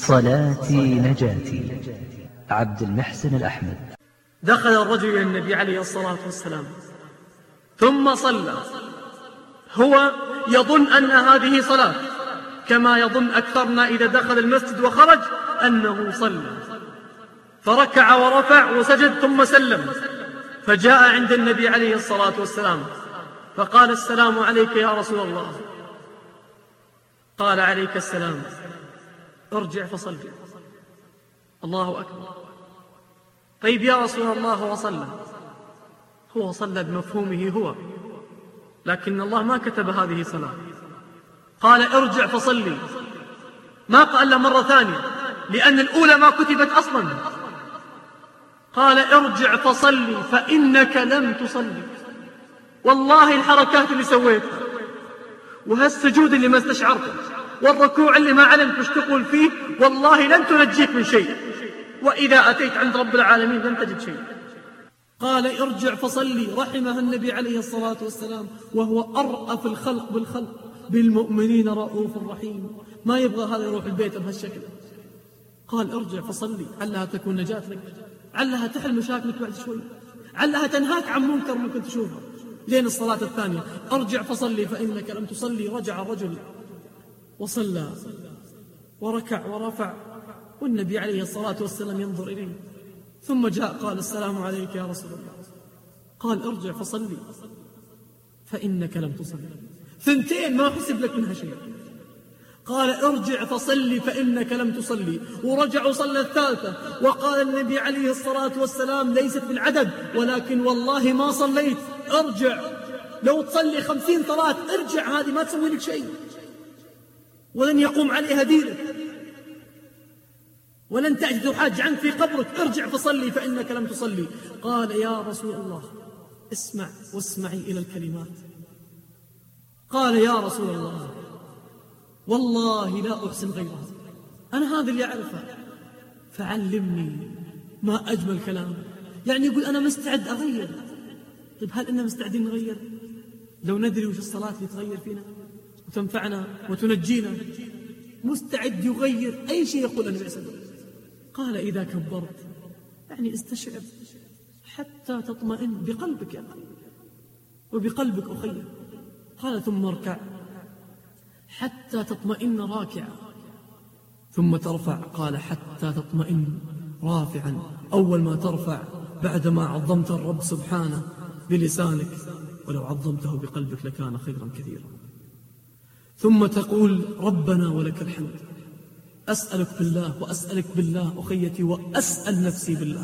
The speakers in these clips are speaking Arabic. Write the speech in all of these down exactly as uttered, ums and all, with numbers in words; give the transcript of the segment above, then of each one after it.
صلاتي نجاتي. عبد المحسن الأحمد. دخل الرجل إلى النبي عليه الصلاة والسلام ثم صلى، هو يظن أن هذه صلاة كما يظن أكثرنا إذا دخل المسجد وخرج أنه صلى، فركع ورفع وسجد ثم سلم، فجاء عند النبي عليه الصلاة والسلام فقال: السلام عليك يا رسول الله. قال: عليك السلام، ارجع فصل. الله أكبر. طيب يا رسول الله، هو صلى هو صلى بمفهومه هو، لكن الله ما كتب هذه صلاة. قال: ارجع فصلي. ما قال له مرة ثانية لأن الأولى ما كتبت أصلا. قال: ارجع فصلي فإنك لم تصلي. والله الحركات اللي سويتها وهالسجود اللي ما استشعرته والركوع اللي ما علمت وش تقول فيه والله لن تنجيك من شيء، وإذا أتيت عند رب العالمين لن تجد شيء. قال: ارجع فصلي. رحمها النبي عليه الصلاة والسلام، وهو أرأف الخلق بالخلق، بالمؤمنين رؤوف رحيم، ما يبغى هذا يروح البيت بهالشكل. قال: ارجع فصلي، علها تكون نجاة لك، علها تحل مشاكلك بعد شوي، علها تنهاك عن منكر ممكن تشوفه. لين الصلاة الثانية: ارجع فصلي فإنك لم تصلي. رجع الرجل وصلى وركع ورفع، والنبي عليه الصلاة والسلام ينظر إليه، ثم جاء قال: السلام عليك يا رسول الله. قال: ارجع فصلي فإنك لم تصلي. ثنتين ما حسب لك منها شيء. قال: ارجع فصلي فإنك لم تصلي. ورجع وصلى الثالثة، وقال النبي عليه الصلاة والسلام: ليست بالعدد، ولكن والله ما صليت، ارجع. لو تصلي خمسين صلاة ارجع، هذه ما تسوي لك شيء، ولن يقوم عليها دينك، ولن تجد حاج عنك في قبرك. ارجع فصلي فإنك لم تصلي. قال: يا رسول الله، اسمع واسمعي إلى الكلمات. قال: يا رسول الله، والله لا أحسن غيرها، أنا هذا اللي أعرفه، فعلمني ما أجمل كلام. يعني يقول أنا مستعد أغير. طيب هل إننا مستعدين نغير؟ لو ندري وش الصلاة اللي تغير فينا وتنفعنا وتنجينا، مستعد يغير أي شيء يقول النبي صلى الله عليه وسلم. قال: إذا كبرت يعني استشعر حتى تطمئن بقلبك يا أخي وبقلبك أخي. قال: ثم اركع حتى تطمئن راكعا، ثم ترفع. قال: حتى تطمئن رافعا. أول ما ترفع بعدما عظمت الرب سبحانه بلسانك، ولو عظمته بقلبك لكان خيرا كثيرا. ثم تقول: ربنا ولك الحمد. أسألك بالله وأسألك بالله أخيتي وأسأل نفسي بالله،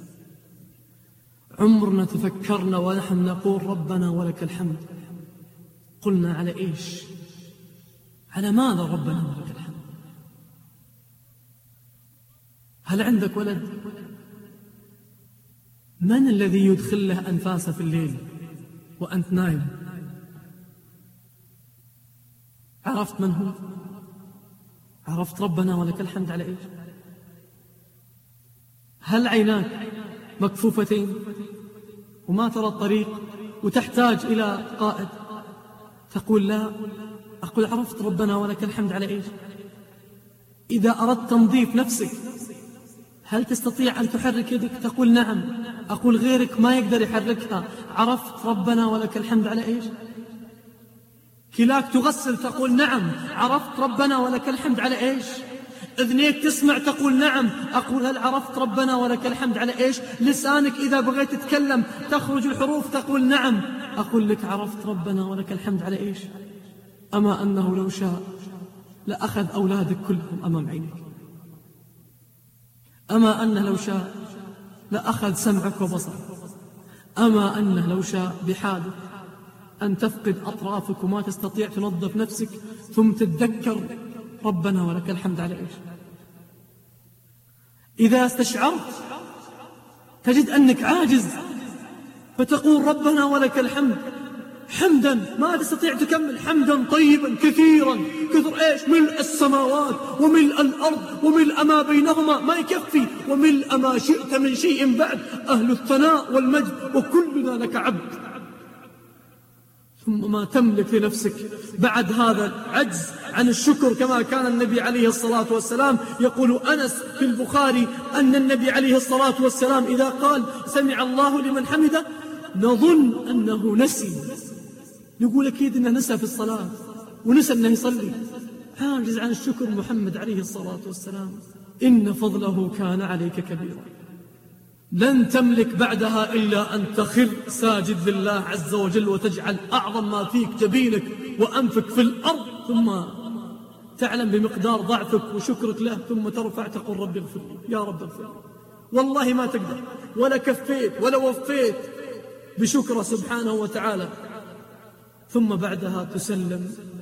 عمرنا تفكرنا ونحن نقول ربنا ولك الحمد قلنا على إيش؟ على ماذا ربنا ولك الحمد؟ هل عندك ولد؟ من الذي يدخل له أنفاسه في الليل وأنت نايم؟ عرفت من هو؟ عرفت ربنا ولك الحمد على إيش؟ هل عيناك مكفوفتين وما ترى الطريق وتحتاج إلى قائد؟ تقول لا. أقول عرفت ربنا ولك الحمد على إيش؟ إذا أردت تنظيف نفسك هل تستطيع أن تحرك يدك؟ تقول نعم. أقول غيرك ما يقدر يحركها، عرفت ربنا ولك الحمد على إيش؟ كلاك تغسل، تقول نعم، عرفت ربنا ولك الحمد على إيش؟ أذنيك تسمع، تقول نعم. أقول هل عرفت ربنا ولك الحمد على إيش؟ لسانك إذا بغيت تتكلم تخرج الحروف، تقول نعم. أقول لك عرفت ربنا ولك الحمد على إيش؟ أما أنه لو شاء لأخذ أولادك كلهم أمام عينك، أما أنه لو شاء لأخذ سمعك وبصرك، أما أنه لو شاء بحالك أن تفقد أطرافك وما تستطيع تنظف نفسك ثم تتذكر ربنا ولك الحمد على إيش؟ إذا استشعرت تجد أنك عاجز فتقول ربنا ولك الحمد حمدا ما تستطيع تكمل، حمدا طيبا كثيرا، كثر إيش؟ ملء السماوات وملء الأرض وملء ما بينهما، ما يكفي، وملء ما شئت من شيء بعد، أهل الثناء والمجد وكلنا لك عبد. ثم ما تملك لنفسك بعد هذا العجز عن الشكر، كما كان النبي عليه الصلاة والسلام يقول أنس في البخاري أن النبي عليه الصلاة والسلام إذا قال سمع الله لمن حمده نظن أنه نسي، نقول أكيد أنه نسى في الصلاة ونسى أنه يصلي، عاجز عن الشكر محمد عليه الصلاة والسلام. إن فضله كان عليك كبيرا، لن تملك بعدها إلا أن تخر ساجد لله عز وجل وتجعل أعظم ما فيك جبينك وأنفك في الأرض، ثم تعلم بمقدار ضعفك وشكرك له، ثم ترفع تقول رب اغفر لي، يا رب اغفر لي. والله ما تقدر ولا كفيت ولا وفيت بشكره سبحانه وتعالى. ثم بعدها تسلم